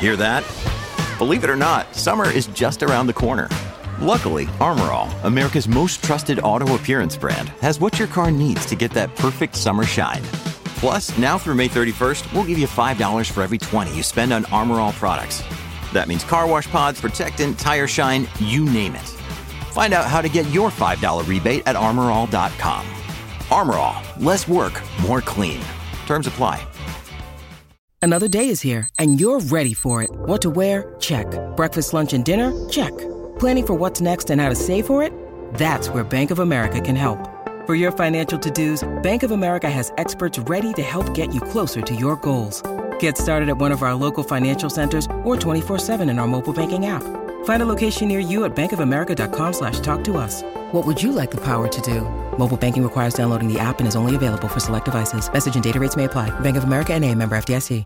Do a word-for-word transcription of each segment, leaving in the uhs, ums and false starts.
Hear that? Believe it or not, summer is just around the corner. Luckily, Armor All, America's most trusted auto appearance brand, has what your car needs to get that perfect summer shine. Plus, now through May thirty-first, we'll give you five dollars for every twenty you spend on Armor All products. That means car wash pods, protectant, tire shine, you name it. Find out how to get your five dollars rebate at armor all dot com. Armor All, less work, more clean. Terms apply. Another day is here, and you're ready for it. What to wear? Check. Breakfast, lunch, and dinner? Check. Planning for what's next and how to save for it? That's where Bank of America can help. For your financial to-dos, Bank of America has experts ready to help get you closer to your goals. Get started at one of our local financial centers or twenty-four seven in our mobile banking app. Find a location near you at bankofamerica.com slash talk to us. What would you like the power to do? Mobile banking requires downloading the app and is only available for select devices. Message and data rates may apply. Bank of America N A, member F D I C.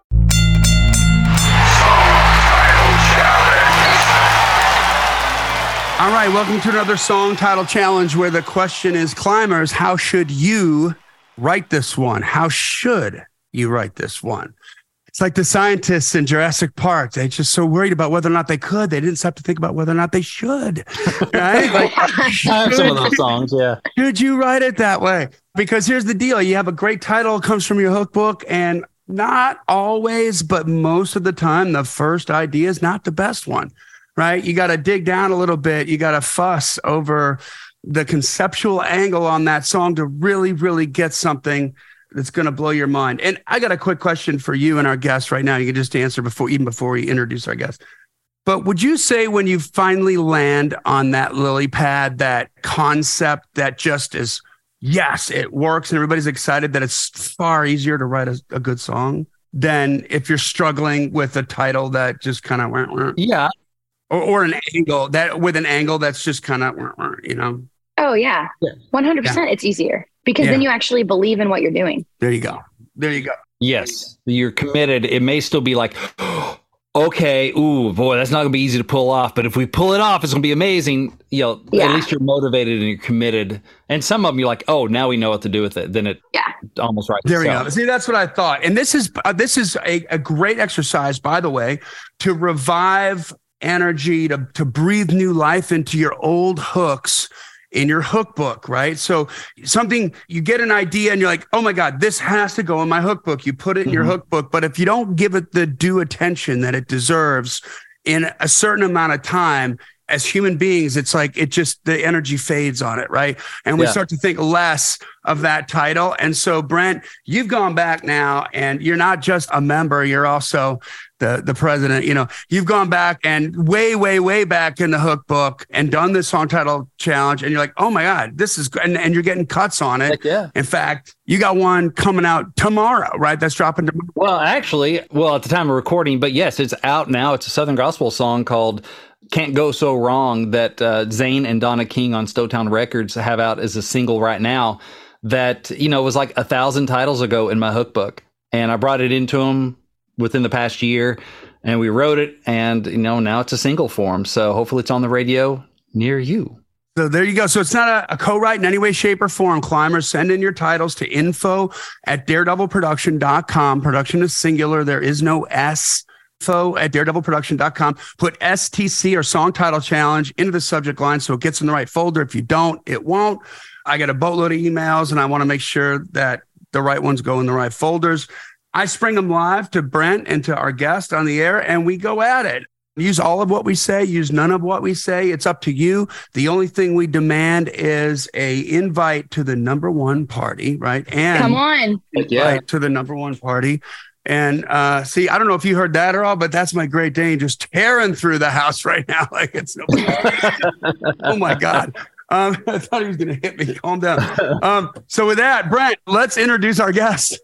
All right, welcome to another Song Title Challenge where the question is, climbers, how should you write this one? How should you write this one? It's like the scientists in Jurassic Park. They're just so worried about whether or not they could. They didn't stop to think about whether or not they should. Right? Like, I have some of those songs, yeah. Should you write it that way? Because here's the deal. You have a great title, comes from your hook book, and not always, but most of the time, the first idea is not the best one. Right? You got to dig down a little bit. You got to fuss over the conceptual angle on that song to really, really get something that's going to blow your mind. And I got a quick question for you and our guest right now. You can just answer before, even before we introduce our guest. But would you say when you finally land on that lily pad, that concept that just is, yes, it works and everybody's excited, that it's far easier to write a, a good song than if you're struggling with a title that just kind of went, yeah. Or, or an angle that with an angle that's just kind of, you know. Oh, yeah. one hundred percent. Yeah. It's easier because yeah. then you actually believe in what you're doing. There you go. There you go. Yes. You're committed. It may still be like, okay, ooh, boy, that's not going to be easy to pull off. But if we pull it off, it's going to be amazing. You know, yeah. At least you're motivated and you're committed. And some of them you're like, oh, now we know what to do with it. Then it yeah. almost right. There we go. See, that's what I thought. And this is uh, this is a, a great exercise, by the way, to revive energy, to, to breathe new life into your old hooks in your hook book, right? So something, you get an idea and you're like, oh my God, this has to go in my hook book. You put it in mm-hmm. your hook book, but if you don't give it the due attention that it deserves in a certain amount of time, as human beings, it's like, it just, the energy fades on it, right? And we yeah. start to think less of that title. And so, Brent, you've gone back now and you're not just a member, you're also the, the president. You know, you've gone back and way, way, way back in the hook book and done this Song Title Challenge. And you're like, oh my God, this is good. And, and you're getting cuts on it. Heck yeah. In fact, you got one coming out tomorrow, right? That's dropping tomorrow. Well, actually, well, at the time of recording, but yes, it's out now. It's a Southern gospel song called Can't Go So Wrong that uh, Zane and Donna King on Stowtown Records have out as a single right now that, you know, was like a thousand titles ago in my hook book. And I brought it into them within the past year and we wrote it and, you know, now it's a single form. So hopefully it's on the radio near you. So there you go. So it's not a, a co-write in any way, shape, or form. Climbers, send in your titles to info at daredevil production dot com. Production is singular. There is no S. Info at daredevil production dot com. Put S T C or Song Title Challenge into the subject line so it gets in the right folder. If you don't, it won't. I get a boatload of emails and I want to make sure that the right ones go in the right folders. I spring them live to Brent and to our guest on the air and we go at it. Use all of what we say, use none of what we say. It's up to you. The only thing we demand is a invite to the number one party, right? And come on. Yeah. To the number one party. And uh, see, I don't know if you heard that at all, but that's my Great Dane just tearing through the house right now. Like it's nobody. Oh my God. Um, I thought he was going to hit me. Calm down. Um, so with that, Brent, let's introduce our guest.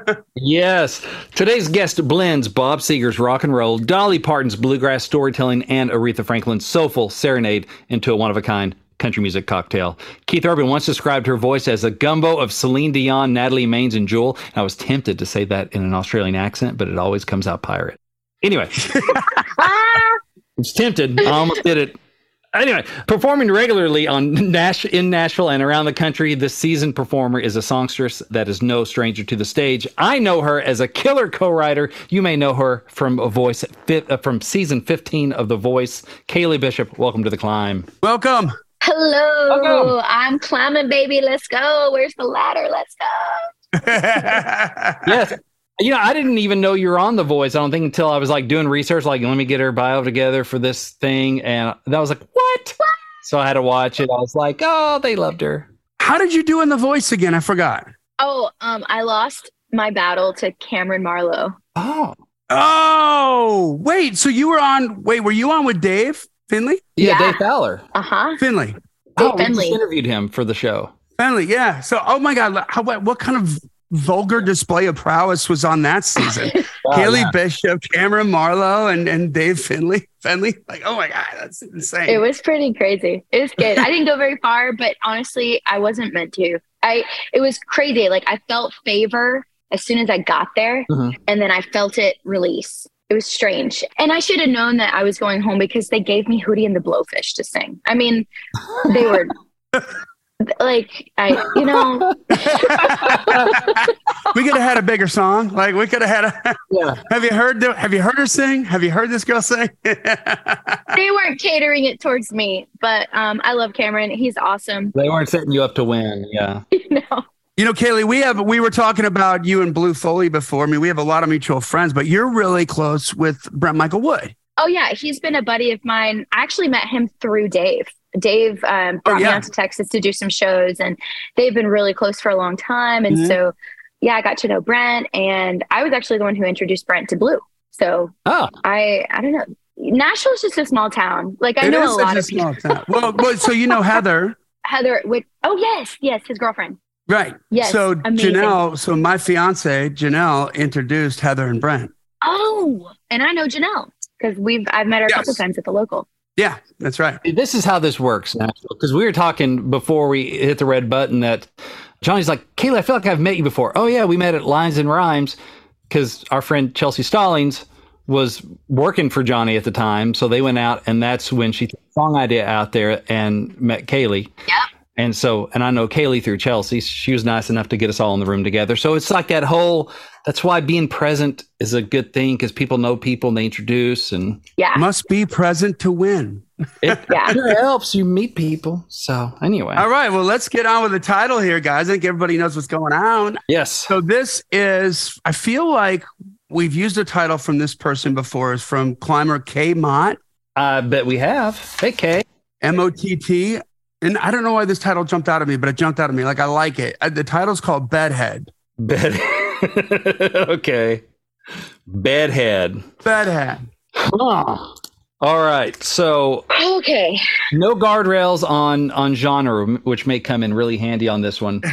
Yes. Today's guest blends Bob Seger's rock and roll, Dolly Parton's bluegrass storytelling, and Aretha Franklin's soulful serenade into a one-of-a-kind country music cocktail. Keith Urban once described her voice as a gumbo of Celine Dion, Natalie Maines, and Jewel. And I was tempted to say that in an Australian accent, but it always comes out pirate. Anyway, I was tempted. I almost did it. Anyway, performing regularly on Nash in Nashville and around the country, this seasoned performer is a songstress that is no stranger to the stage. I know her as a killer co-writer. You may know her from a voice uh, from season fifteen of The Voice. Kaylee Bishop, welcome to The Climb. Welcome. Hello. Welcome. I'm climbing, baby. Let's go. Where's the ladder? Let's go. Yes. You know, I didn't even know you were on The Voice, I don't think, until I was like doing research, like, let me get her bio together for this thing. And that was like, what? what? So I had to watch it. I was like, oh, they loved her. How did you do in The Voice again? I forgot. Oh, um, I lost my battle to Cameron Marlowe. Oh. Oh, wait. So you were on, wait, were you on with Dave Finley? Yeah, Yeah. Dave Fowler. Uh-huh. Finley. Dave Oh, we Finley. just interviewed him for the show. Finley, yeah. So, oh my God, how, what, what kind of vulgar display of prowess was on that season? Wow, Haley yeah. Bishop, Cameron Marlowe, and, and Dave Finley. Finley, like, oh my God, that's insane. It was pretty crazy. It was good. I didn't go very far, but honestly, I wasn't meant to. I it was crazy. Like I felt favor as soon as I got there, Mhm. and then I felt it release. It was strange. And I should have known that I was going home because they gave me Hootie and the Blowfish to sing. I mean, they were like, I, you know, We could have had a bigger song. Like we could have had a. Yeah. Have you heard? The, have you heard her sing? Have you heard this girl sing? they weren't catering it towards me, but um, I love Cameron. He's awesome. They weren't setting you up to win. Yeah. You know, You know, Kaylee, we have we were talking about you and Blue Foley before. I mean, we have a lot of mutual friends, but you're really close with Brent Michael Wood. oh yeah, he's been a buddy of mine. I actually met him through Dave. Dave um, brought Oh, yeah. me out to Texas to do some shows, and they've been really close for a long time. And Mhm. so, yeah, I got to know Brent, and I was actually the one who introduced Brent to Blue. So Oh, I, I don't know. Nashville's just a small town. Like I It know is a such lot a of people. small town. Well, well, so you know Heather, Heather, with oh yes, yes, his girlfriend. right? Yes, So amazing. Janelle, so my fiance Janelle introduced Heather and Brent. Oh, and I know Janelle because we've I've met her a Yes. couple times at the local. Yeah, that's right. this is how this works, because we were talking before we hit the red button that Johnny's like, Kayla, I feel like I've met you before. Oh, yeah, we met at Lines and Rhymes because our friend Chelsea Stallings was working for Johnny at the time. So they went out, and that's when she threw the song idea out there and met Kaylee. Yep. And so, and I know Kaylee through Chelsea. She was nice enough to get us all in the room together. So it's like that whole, that's why being present is a good thing, because people know people and they introduce, and Yeah. Must be present to win. it Yeah. sure helps you meet people. So anyway, All right, well, let's get on with the title here, guys. I think everybody knows what's going on. yes. So this is, I feel like we've used a title from this person before. It's from climber K Mott, I bet we have. Hey, Kay. M O T T. And I don't know why this title jumped out at me, but it jumped out at me. Like, I like it. Uh, The title's called Bedhead. Bed. Okay. Bedhead. Bedhead. Huh. All right. So Okay. no guardrails on on genre, which may come in really handy on this one.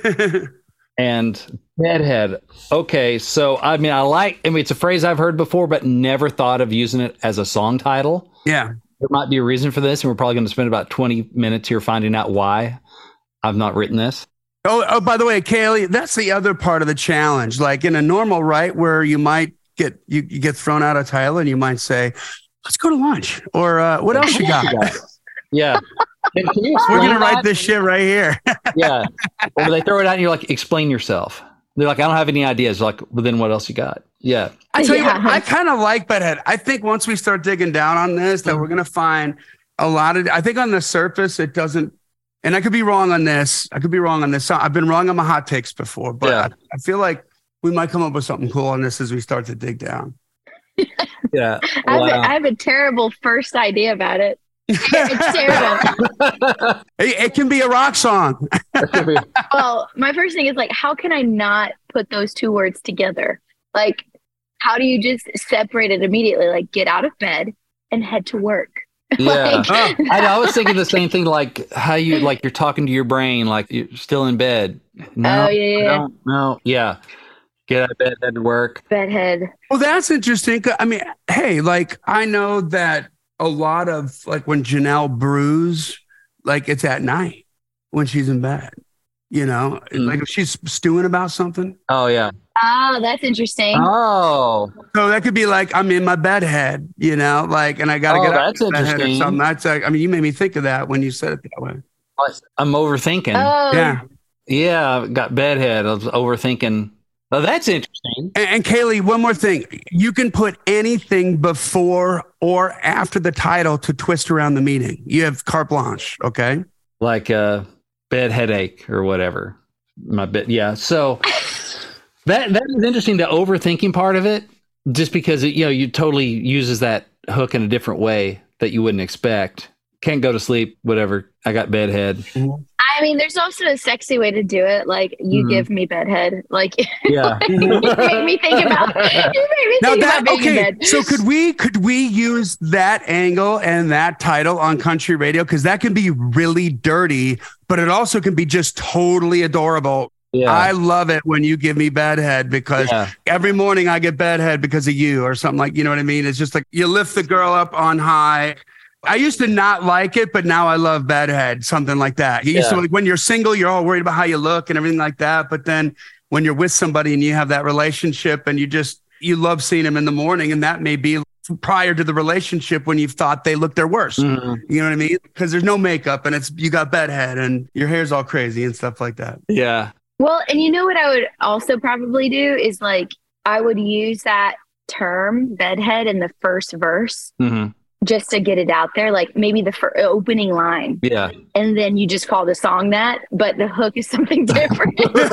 And bedhead. Okay. So I mean, I like. I mean, it's a phrase I've heard before, but never thought of using it as a song title. Yeah. There might be a reason for this, and we're probably going to spend about twenty minutes here finding out why I've not written this. Oh, oh, by the way, Kaylee, that's the other part of the challenge. Like in a normal right where you might get you, you get thrown out a title and you might say, let's go to lunch. Or uh, what else you got? Yeah. And can you We're explain gonna write that? this shit right here. Yeah. Or they throw it out and you're like, explain yourself. They're like, I don't have any ideas. Like, well, then what else you got? Yeah. I tell you Yeah. what, I kind of like Bedhead. I think once we start digging down on this, that we're gonna find a lot of. I think on the surface, it doesn't. And I could be wrong on this. I could be wrong on this. I've been wrong on my hot takes before, but Yeah. I, I feel like we might come up with something cool on this as we start to dig down. Yeah. I have, a, Wow. I have a terrible first idea about it. It's terrible. It, it can be a rock song. Well, my first thing is like, how can I not put those two words together? Like, how do you just separate it immediately? Like, get out of bed and head to work. Yeah. Like, Oh, I, I was thinking the same thing, like how you, like you're talking to your brain, like you're still in bed. No, Oh, yeah, I yeah. don't, no. Yeah. Get out of bed, head to work. bedhead. well, that's interesting. 'Cause, I mean, hey, like I know that a lot of like when Janelle brews, like it's at night when she's in bed. You know, Mm. like if she's stewing about something. Oh yeah. Oh, that's interesting. Oh. So that could be like, I'm in my bed head, you know, like, and I got to Oh, get out that's of my bed head or interesting. something. That's like, I mean, you made me think of that when you said it that way. I'm overthinking. Oh, Yeah. Yeah, got bedhead. I was overthinking. Oh, that's interesting. And, and Kaylee, one more thing. You can put anything before or after the title to twist around the meaning. You have carte blanche. Okay. Like a bed headache or whatever. My bed. Yeah. So that that is interesting. The overthinking part of it, just because it, you know, you totally uses that hook in a different way that you wouldn't expect. Can't go to sleep. Whatever. I got bedhead. I mean, there's also a sexy way to do it. Like, you Mhm. give me bedhead. Like, Yeah. you made me think about. You made me Now think that about being in okay, bed. so could we could we use that angle and that title on country radio? Because that can be really dirty, but it also can be just totally adorable. Yeah. I love it when you give me bedhead because Yeah. every morning I get bedhead because of you or something like, you know what I mean? It's just like you lift the girl up on high. I used to not like it, but now I love bedhead, something like that. You used Yeah. to like when you're single, you're all worried about how you look and everything like that. But then when you're with somebody and you have that relationship and you just, you love seeing them in the morning, and that may be prior to the relationship when you've thought they look their worst. Mhm. You know what I mean? Because there's no makeup and it's, you got bedhead and your hair's all crazy and stuff like that. Yeah. Well, and you know what I would also probably do is like, I would use that term bedhead in the first verse hmm just to get it out there. Like maybe the fir- opening line, Yeah. and then you just call the song that, but the hook is something different.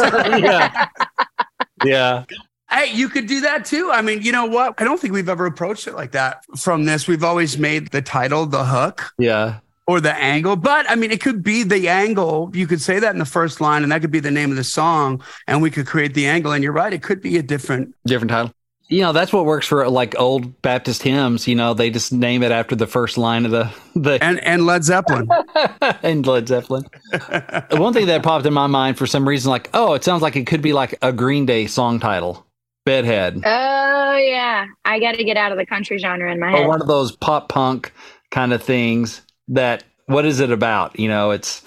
Yeah. Yeah. Hey, you could do that too. I mean, you know what? I don't think we've ever approached it like that from this. We've always made the title the hook Yeah. or the angle, but I mean, it could be the angle. You could say that in the first line, and that could be the name of the song, and we could create the angle. And you're right, it could be a different. Different title. You know, that's what works for like old Baptist hymns. You know, they just name it after the first line of the the And and Led Zeppelin. and Led Zeppelin. One thing that popped in my mind for some reason, like, oh, it sounds like it could be like a Green Day song title, Bedhead, Oh yeah, I got to get out of the country genre in my or head. one of those pop punk kind of things. That what is it about? You know, it's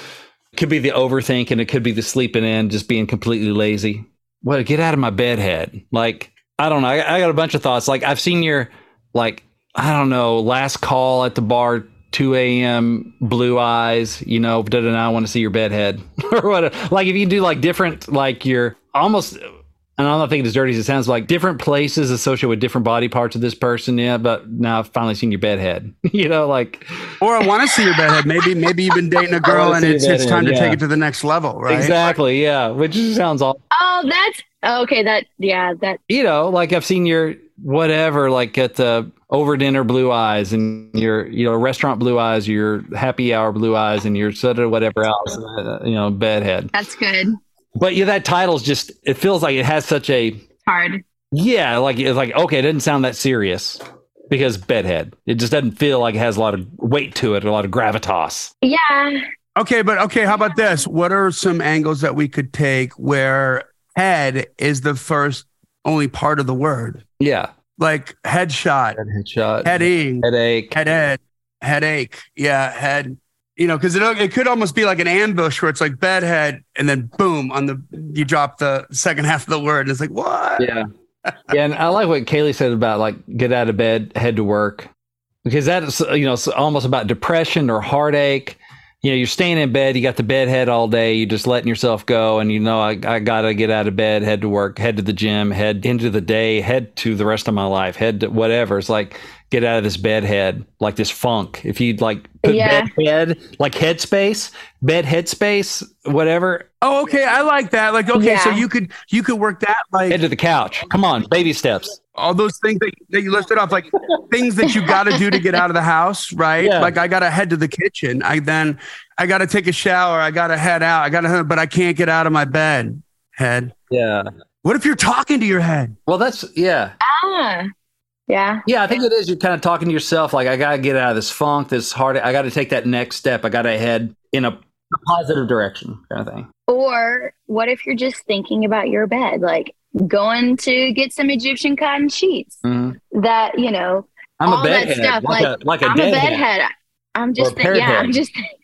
it could be the overthinking, it could be the sleeping in, just being completely lazy. What? Get out of my bedhead, like. I don't know. I, I got a bunch of thoughts. Like I've seen your, like, I don't know, last call at the bar, two a.m. blue eyes, you know, da, da, da, I want to see your bedhead or what. Like if you do like different, like your almost, and I'm not thinking as dirty as it sounds, like different places associated with different body parts of this person. Yeah. But now I've finally seen your bedhead, you know, like. Or I want to see your bedhead. Maybe maybe you've been dating a girl wanna and see your it's it's bedhead, time to yeah. take it to the next level, right? Exactly. Yeah. Which sounds all. Oh, that's okay. That yeah, that You know, like I've seen your whatever, like at the over dinner blue eyes and your, you know, restaurant blue eyes, your happy hour blue eyes, and your sort of whatever else, uh, you know, bedhead. that's good. But yeah, that title's just, it feels like it has such a, Hard. yeah, like it's like, okay, it doesn't sound that serious because bedhead. It just doesn't feel like it has a lot of weight to it, a lot of gravitas. Yeah. Okay, but okay, how about this? What are some angles that we could take where head is the first only part of the word? Yeah. Like headshot, Headshot. heading, Headache. headhead, headache. Yeah, head. You know, because it it could almost be like an ambush where it's like bedhead, and then boom on the you drop the second half of the word, and it's like what? Yeah. Yeah, and I like what Kaylee said about like get out of bed, head to work, because that's, you know, it's almost about depression or heartache. You know, you're staying in bed, you got the bed head all day, you're just letting yourself go, and you know, I, I gotta get out of bed, head to work, head to the gym, head into the day, head to the rest of my life, head to whatever. It's like get out of this bed head, like this funk. If you'd like put Yeah. bed head, like headspace, bed headspace, whatever, Oh, okay, I like that. Like, okay, so Yeah. you could you could work that like head to the couch. Come on, baby steps. all those things that, that you listed off, like things that you got to do to get out of the house, right? Yeah. Like I got to head to the kitchen. I then I got to take a shower. I got to head out. I got to, but I can't get out of my bed. Head. Yeah. What if you're talking to your head? Well, that's, yeah. Ah. Yeah. Yeah, I think it is. You're kind of talking to yourself, like, I got to get out of this funk, this hard, I got to take that next step. I got to head in a positive direction kind of thing. Or what if you're just thinking about your bed, like going to get some Egyptian cotton sheets? Mhm. That, you know, I'm all a that bedhead, stuff. like, Like, a, like a I'm deadhead. a bedhead. I'm just, Or a think- yeah, parrot I'm head. just,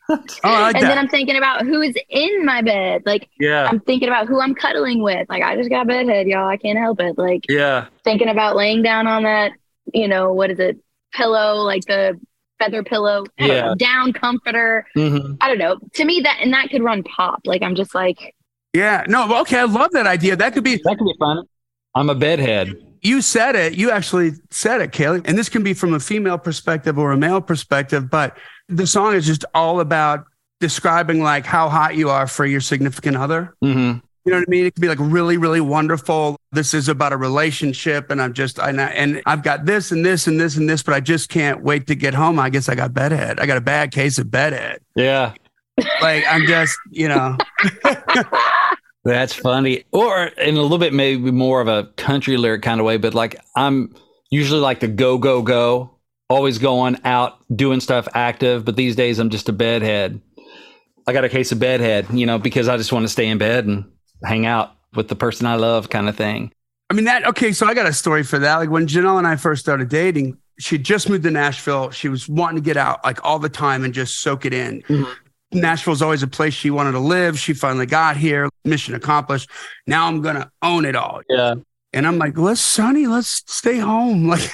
Oh, I like and that. then I'm thinking about who's in my bed. Like, Yeah. I'm thinking about who I'm cuddling with. Like, I just got bedhead, y'all. I can't help it. Like, Yeah. thinking about laying down on that, you know, what is it? Pillow, like the feather pillow, I don't Yeah. know, down comforter. Mm-hmm. I don't know. To me, that, and that could run pop. Like, I'm just like, Yeah. No, okay. I love that idea. That could be, That could be fun. I'm a bedhead. you said it. You actually said it, Kaylee. And this can be from a female perspective or a male perspective, but the song is just all about describing like how hot you are for your significant other. Mm-hmm. You know what I mean? It could be like really, really wonderful. This is about a relationship, and I'm just, I and I've got this and this and this and this, but I just can't wait to get home. I guess I got bedhead. I got a bad case of bedhead. Yeah. Like I'm just, you know. That's funny. Or in a little bit, maybe more of a country lyric kind of way, but like I'm usually like the go, go, go, always going out, doing stuff active. But these days I'm just a bedhead. I got a case of bedhead, you know, because I just want to stay in bed and hang out with the person I love kind of thing. I mean, that, okay, so I got a story for that. Like when Janelle and I first started dating, she just moved to Nashville. She was wanting to get out like all the time and just soak it in. Mm-hmm. Nashville's always a place she wanted to live. She finally got here. Mission accomplished. Now I'm going to own it all. Yeah. And I'm like, let's, Sonny, let's stay home. Like,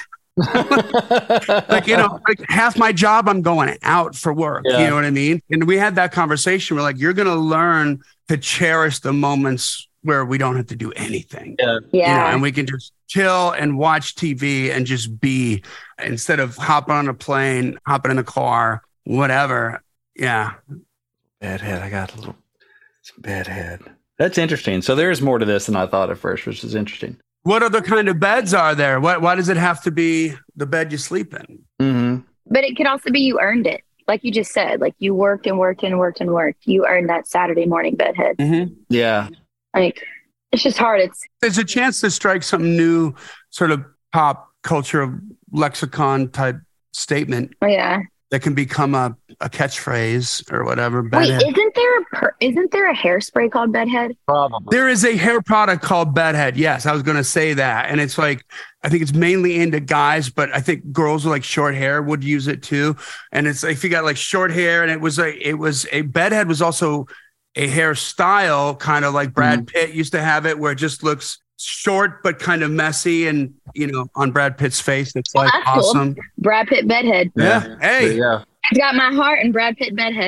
like, you know, like half my job, I'm going out for work. Yeah. You know what I mean? And we had that conversation. We're like, you're going to learn to cherish the moments where we don't have to do anything. Yeah. Yeah. You know, and we can just chill and watch T V and just be instead of hopping on a plane, hopping in a car, whatever. Yeah. Bedhead. I got a little some bedhead. That's interesting. So there's more to this than I thought at first, which is interesting. What other kind of beds are there? What, why does it have to be the bed you sleep in? Mm-hmm. But it could also be you earned it. Like you just said, like you worked and worked and worked and worked. You earned that Saturday morning bedhead. Mm-hmm. Yeah. Like, it's just hard. It's There's a chance to strike some new sort of pop culture lexicon type statement. Oh, yeah. That can become a, a catchphrase or whatever. Wait, Bedhead. isn't there a per- isn't there a hairspray called Bedhead? Probably. There is a hair product called Bedhead. Yes, I was going to say that. And it's like, I think it's mainly into guys, but I think girls with like short hair would use it too. And it's like, if you got like short hair, and it was a, it was a Bedhead was also a hairstyle, kind of like Brad mm-hmm. Pitt used to have it, where it just looks short but kind of messy, and you know, on Brad Pitt's face, it's like oh, awesome. Cool. Brad Pitt bedhead. Yeah. yeah. Hey. Yeah. It's got my heart and Brad Pitt bedhead.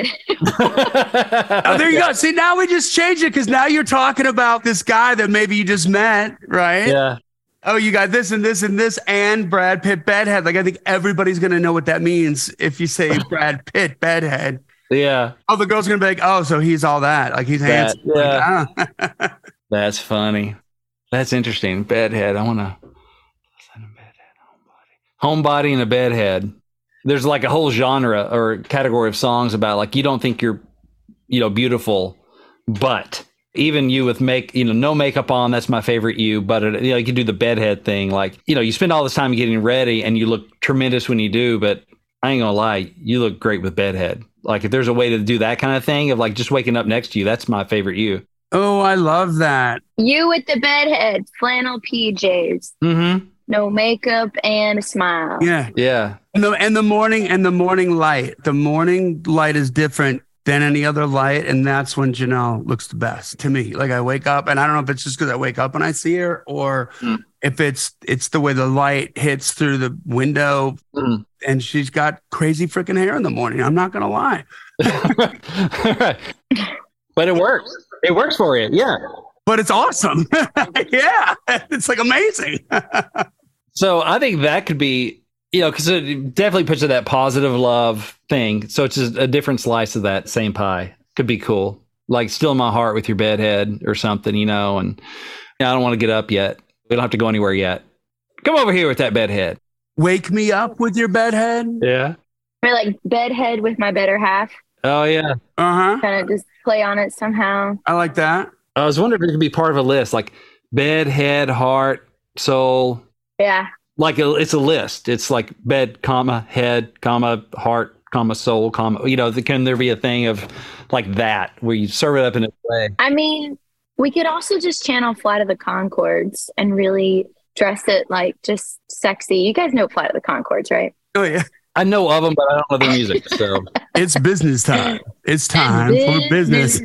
Oh, there you go. See, now we just changed it because now you're talking about this guy that maybe you just met, right? Yeah. Oh, you got this and this and this and Brad Pitt bedhead. Like I think everybody's gonna know what that means if you say Brad Pitt bedhead. Yeah. Oh, the girl's gonna be like, oh, so he's all that. Like he's that, handsome. Yeah. Like, ah. That's funny. That's interesting. Bedhead. I want to. Homebody and a bedhead. There's like a whole genre or category of songs about like you don't think you're, you know, beautiful, but even you with make, you know, no makeup on. That's my favorite you. But it, you know, you can do the bedhead thing. Like, you know, you spend all this time getting ready and you look tremendous when you do. But I ain't gonna lie, you look great with bedhead. Like if there's a way to do that kind of thing of like just waking up next to you, that's my favorite you. Oh, I love that. You with the bedhead, flannel P Js, mm-hmm. no makeup and a smile. Yeah, yeah. And the and the morning and the morning light. The morning light is different than any other light, and that's when Janelle looks the best to me. Like I wake up, and I don't know if it's just because I wake up and I see her, or mm. if it's it's the way the light hits through the window, mm. and she's got crazy freaking hair in the morning. I'm not gonna lie. But it works. It works for you. Yeah. But it's awesome. Yeah. It's like amazing. So I think that could be, you know, because it definitely puts it that positive love thing. So it's just a different slice of that same pie. Could be cool. Like Still in My Heart with your bedhead or something, you know, and you know, I don't want to get up yet. We don't have to go anywhere yet. Come over here with that bedhead. Wake me up with your bedhead. Yeah. Or like bedhead with my better half. Oh, yeah. Uh-huh. Kind of just play on it somehow. I like that. I was wondering if it could be part of a list, like bed, head, heart, soul. Yeah. Like a, it's a list. It's like bed, comma, head, comma, heart, comma, soul, comma. You know, can there be a thing of like that where you serve it up in a way? I mean, we could also just channel Flight of the Conchords and really dress it like just sexy. You guys know Flight of the Conchords, right? Oh, yeah. I know of them, but I don't know their music. So it's business time. It's time for business.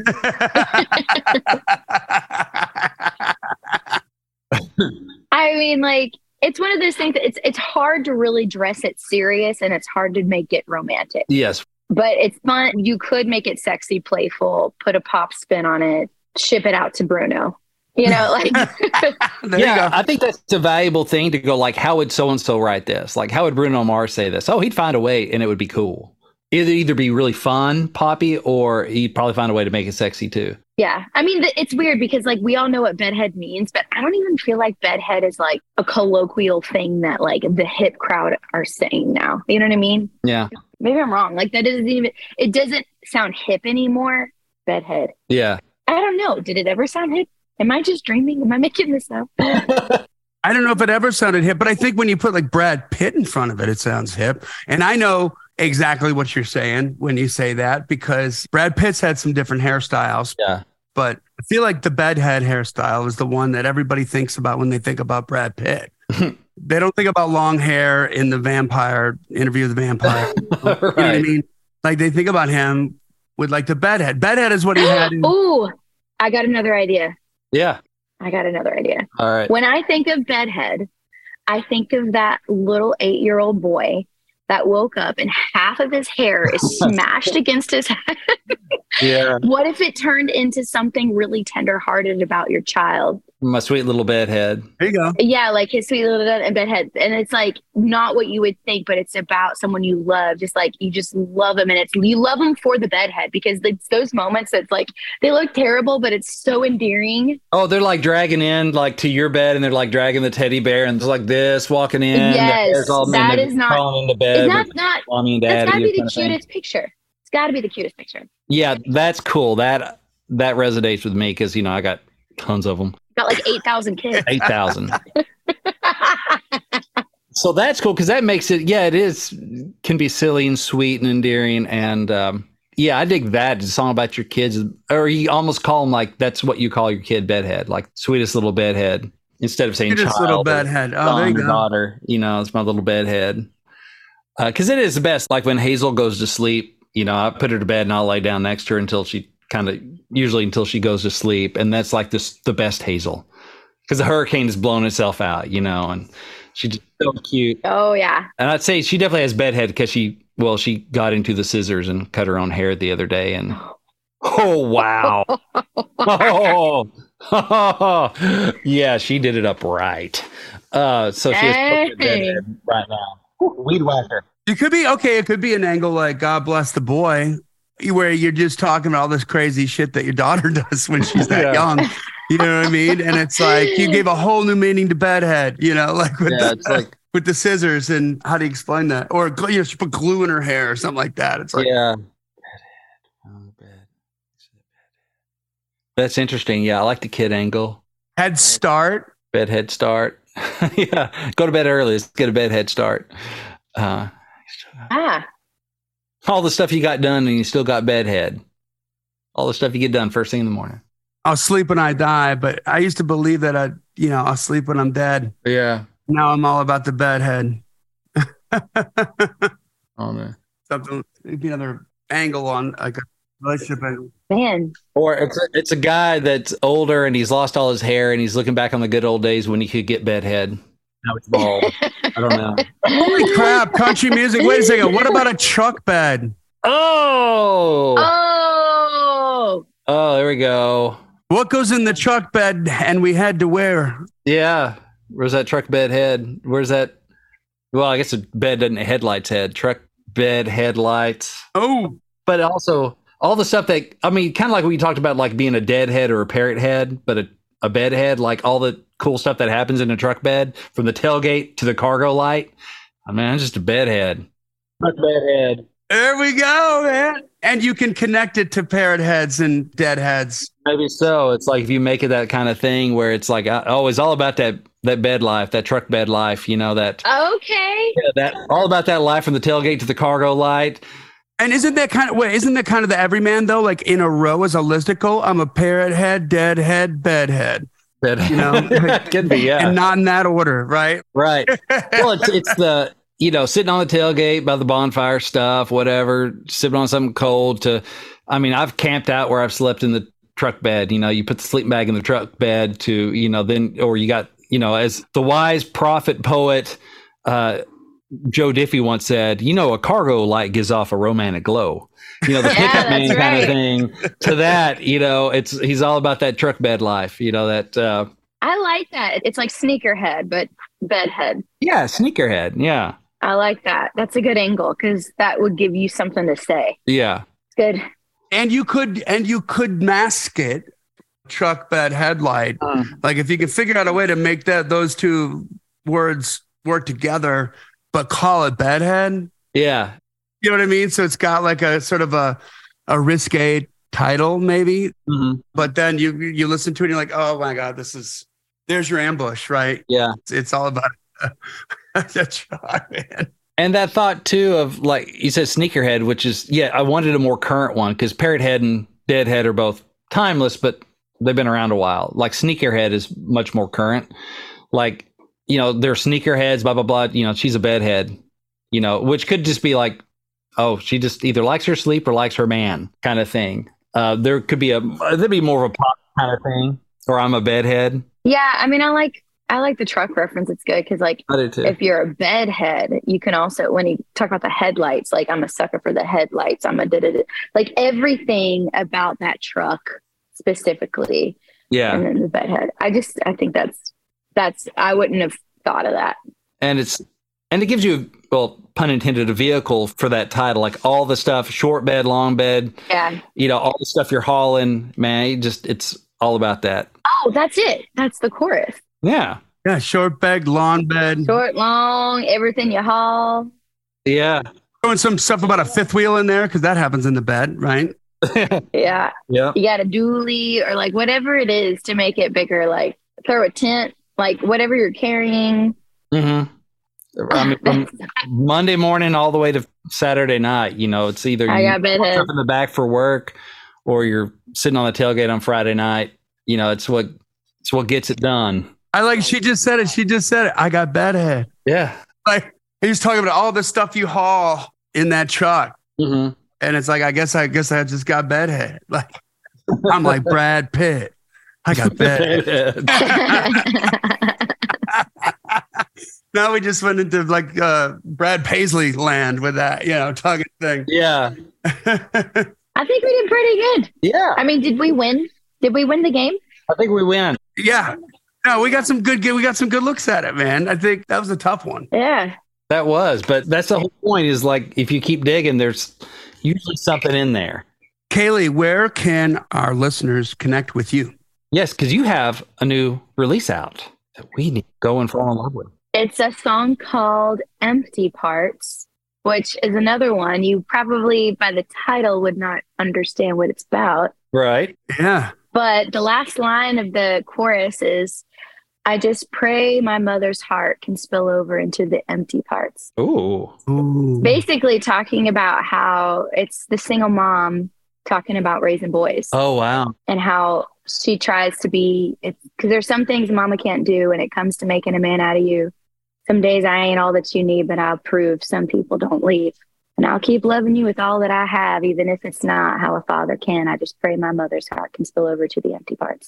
I mean, like, it's one of those things that it's it's hard to really dress it serious, and it's hard to make it romantic. Yes. But it's fun. You could make it sexy, playful, put a pop spin on it, ship it out to Bruno. You know, like, yeah, I think that's a valuable thing to go, like, how would so-and-so write this? Like, how would Bruno Mars say this? Oh, he'd find a way and it would be cool. It'd either be really fun, poppy, or he'd probably find a way to make it sexy too. Yeah. I mean, th- it's weird because, like, we all know what bedhead means, but I don't even feel like bedhead is like a colloquial thing that, like, the hip crowd are saying now. You know what I mean? Yeah. Maybe I'm wrong. Like, that doesn't even, it doesn't sound hip anymore. Bedhead. Yeah. I don't know. Did it ever sound hip? Am I just dreaming? Am I making this up? I don't know if it ever sounded hip, but I think when you put like Brad Pitt in front of it, it sounds hip. And I know exactly what you're saying when you say that, because Brad Pitt's had some different hairstyles. Yeah. But I feel like the bedhead hairstyle is the one that everybody thinks about when they think about Brad Pitt. They don't think about long hair in the vampire interview with the vampire. Right. You know what I mean? Like, they think about him with like the bedhead. Bedhead is what he had. In- Oh, I got another idea. Yeah. I got another idea. All right. When I think of bedhead, I think of that little eight-year-old boy that woke up and half of his hair is smashed against his head. Yeah. What if it turned into something really tenderhearted about your child? My sweet little bedhead. There you go. Yeah, like his sweet little bedhead. And it's like not what you would think, but it's about someone you love. Just like you just love them. And it's you love them for the bedhead because it's those moments that's like they look terrible, but it's so endearing. Oh, they're like dragging in like to your bed and they're like dragging the teddy bear and it's like this walking in. Yes, all that is not crawling into bed. It's not, not mommy and daddy. That's gotta be the kind of thing. cutest picture. It's gotta be the cutest picture. Yeah, that's cool. That that resonates with me because, you know, I got tons of them. Got like eight thousand kids. eight thousand. So that's cool because that makes it, yeah, it is, can be silly and sweet and endearing. And um, yeah, I dig that. It's a song about your kids. Or you almost call them like, that's what you call your kid, bedhead, like sweetest little bedhead. Instead of saying Sweetest child. little bedhead. Oh, there you go. Daughter, you know, it's my little bedhead. Because uh, it is the best. Like when Hazel goes to sleep, you know, I put her to bed and I'll lay down next to her until she kind of, usually until she goes to sleep. And that's like this, the best Hazel. Because the hurricane has blown itself out, you know, and she's just so cute. Oh, yeah. And I'd say she definitely has bedhead because she, well, she got into the scissors and cut her own hair the other day. And oh, wow. oh, oh, yeah, she did it up right. Uh, so she has Hey. bedhead right now. Weed whacker. It could be, okay, it could be an angle like God bless the boy, where you're just talking about all this crazy shit that your daughter does when she's that Yeah. young. You know what I mean? And it's like you gave a whole new meaning to bedhead, you know, like with, Yeah, the, it's like, with the scissors. And how do you explain that? Or gl- you know, she put glue in her hair or something like that. It's like, yeah. Oh, bed. That's interesting. Yeah, I like the kid angle. head start. Bed head start. Yeah, go to bed early. Let's get a bed head start. Uh, Ah, all the stuff you got done and you still got bed head. All the stuff you get done first thing in the morning. I'll sleep when I die, but I used to believe that I, you know, I'll sleep when I'm dead. Yeah. Now I'm all about the bedhead. Oh man. Something, maybe another angle on like a relationship angle. man. Or it's a, it's a guy that's older and he's lost all his hair and he's looking back on the good old days when he could get bed head. Now it's bald. I don't know. Holy crap, country music. Wait a second. What about a truck bed? Oh. Oh, Oh, there we go. What goes in the truck bed and we had to wear? Yeah. Where's that truck bed head? Where's that? Well, I guess a bed doesn't headlights head. Truck bed headlights. Oh, But also all the stuff that, I mean, kind of like what you talked about, like being a dead head or a parrot head, but a, a bed head, like all the cool stuff that happens in a truck bed from the tailgate to the cargo light. I mean, I'm just a bed head. Truck bed head. there we go, man. And you can connect it to parrot heads and dead heads. Maybe so. It's like if you make it that kind of thing where it's like, oh, it's all about that that bed life, that truck bed life, you know, that, okay. yeah, that all about that life from the tailgate to the cargo light. And isn't that kind of, wait, isn't that kind of the everyman though? Like in a row as a listicle, I'm a parrot head, dead head, bed head. That, You know, it could be, yeah. And not in that order, right? Right. Well, it's it's the you know, sitting on the tailgate by the bonfire stuff, whatever, sipping on something cold to, I mean, I've camped out where I've slept in the truck bed. You know, you put the sleeping bag in the truck bed to, you know, then, or you got, you know, as the wise prophet poet, uh, Joe Diffie once said, you know, a cargo light gives off a romantic glow. You know, the Yeah, pickup man that's kind right. of thing. To that, you know, it's he's all about that truck bed life. You know that. Uh, I like that. It's like sneakerhead, but bedhead. yeah, sneakerhead. Yeah, I like that. That's a good angle because that would give you something to say. yeah, It's good. And you could and you could mask it, truck bed headlight. Uh. Like if you can figure out a way to make that those two words work together, but call it bedhead. yeah. You know what I mean? So it's got like a sort of a a risque title, maybe. Mm-hmm. But then you you listen to it and you're like, oh my God, this is there's your ambush, right? Yeah. It's, it's all about that truck, man. And that thought too of like you said, sneakerhead, which is yeah, I wanted a more current one because Parrot Head and Deadhead are both timeless, but they've been around a while. Like sneakerhead is much more current. Like you know, they're sneakerheads, blah blah blah. You know, she's a bedhead. You know, which could just be like, oh, she just either likes her sleep or likes her man, kind of thing. Uh, there could be a there'd be more of a pop kind of thing, or I'm a bedhead. Yeah, I mean, I like I like the truck reference. It's good because, like, I do too. if you're a bedhead, you can also when you talk about the headlights, like I'm a sucker for the headlights. I'm a da da da. Like everything about that truck specifically, Yeah, and then the bedhead. I just I think that's that's I wouldn't have thought of that. and it's and it gives you well, pun intended, a vehicle for that title. Like all the stuff, short bed, long bed. Yeah. You know, all the stuff you're hauling, man. You just it's all about that. Oh, that's it. That's the chorus. Yeah, Yeah, short bed, long bed. Short, long, everything you haul. yeah, Throwing some stuff about a fifth wheel in there because that happens in the bed, right? Yeah. yeah. You got a dually or like whatever it is to make it bigger. Like throw a tent, like whatever you're carrying. Mm-hmm. I mean, from Monday morning all the way to Saturday night, you know, it's either I you got bedhead. up in the back for work or you're sitting on the tailgate on Friday night. You know, it's what it's what gets it done. I like she just said it. She just said it. I got bedhead. Yeah. Like he's talking about all the stuff you haul in that truck. Mm-hmm. And it's like, I guess I guess I just got bedhead. Like I'm like Brad Pitt. I got bedhead. Now we just went into like uh, Brad Paisley land with that, you know, tugging thing. Yeah. I think we did pretty good. Yeah. I mean, did we win? Did we win the game? I think we win. Yeah. No, we got some good we got some good looks at it, man. I think that was a tough one. Yeah. That was, but that's the whole point is like if you keep digging, there's usually something in there. Kaylee, where can our listeners connect with you? Yes, because you have a new release out that we need to go and fall in love with. It's a song called Empty Parts, which is another one. You probably, by the title, would not understand what it's about. Right. Yeah. But the last line of the chorus is, I just pray my mother's heart can spill over into the empty parts. Ooh. Ooh. Basically talking about how it's the single mom talking about raising boys Oh, wow. and how she tries to be, it's because there's some things mama can't do when it comes to making a man out of you. Some days I ain't all that you need, but I'll prove some people don't leave. And I'll keep loving you with all that I have, even if it's not how a father can. I just pray my mother's heart can spill over to the empty parts.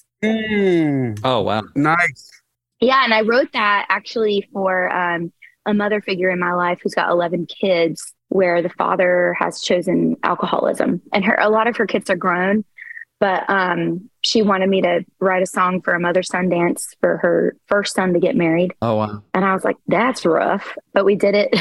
Mm, Oh, wow. nice. Yeah, and I wrote that actually for um, a mother figure in my life who's got eleven kids, where the father has chosen alcoholism. And her a lot of her kids are grown, but um, she wanted me to write a song for a mother-son dance for her first son to get married. Oh, wow. And I was like, that's rough. But we did it.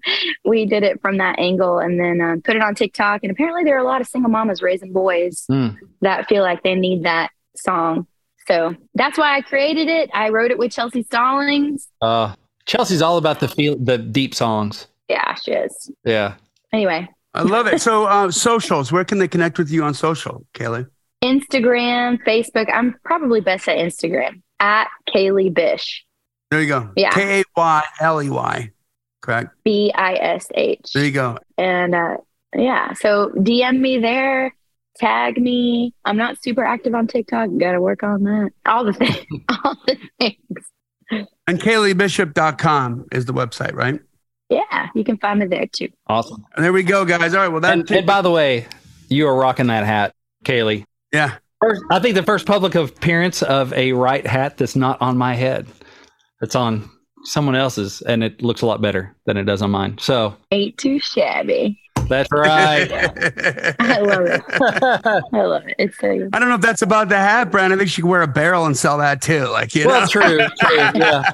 we did it from that angle and then um, put it on TikTok. And apparently there are a lot of single mamas raising boys Mm. that feel like they need that song. So that's why I created it. I wrote it with Chelsea Stallings. Uh, Chelsea's all about the feel, the deep songs. Yeah, she is. Yeah. Anyway, I love it. So uh, socials, where can they connect with you on social, Kaylee? Instagram, Facebook. I'm probably best at Instagram at Kaylee Bish. There you go. Yeah. K A Y L E Y. Correct. B I S H. There you go. And uh, yeah, so D M me there, tag me. I'm not super active on TikTok. Got to work on that. All the things. All the things. And Kaylee Bishop dot com is the website, right? Yeah, you can find me there too. Awesome. There we go, guys. All right. Well, that. And, and by the way, you are rocking that hat, Kaylee. Yeah. First, I think the first public appearance of a right hat that's not on my head. It's on someone else's, and it looks a lot better than it does on mine. So ain't too shabby. That's right. I love it. I love it. It's so good. I don't know if that's about the hat, Brand. I think she could wear a barrel and sell that too. Like, you well, know. true, true, yeah.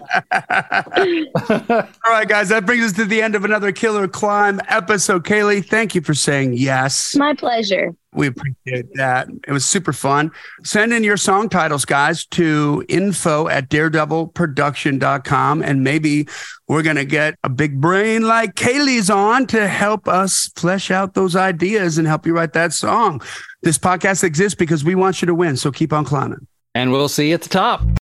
All right, guys, that brings us to the end of another Killer Climb episode. Kaylee, thank you for saying yes. My pleasure. We appreciate that. It was super fun. Send in your song titles, guys, to info at daredevil production dot com. And maybe we're going to get a big brain like Kaylee's on to help us flesh out those ideas and help you write that song. This podcast exists because we want you to win. So keep on climbing. And we'll see you at the top.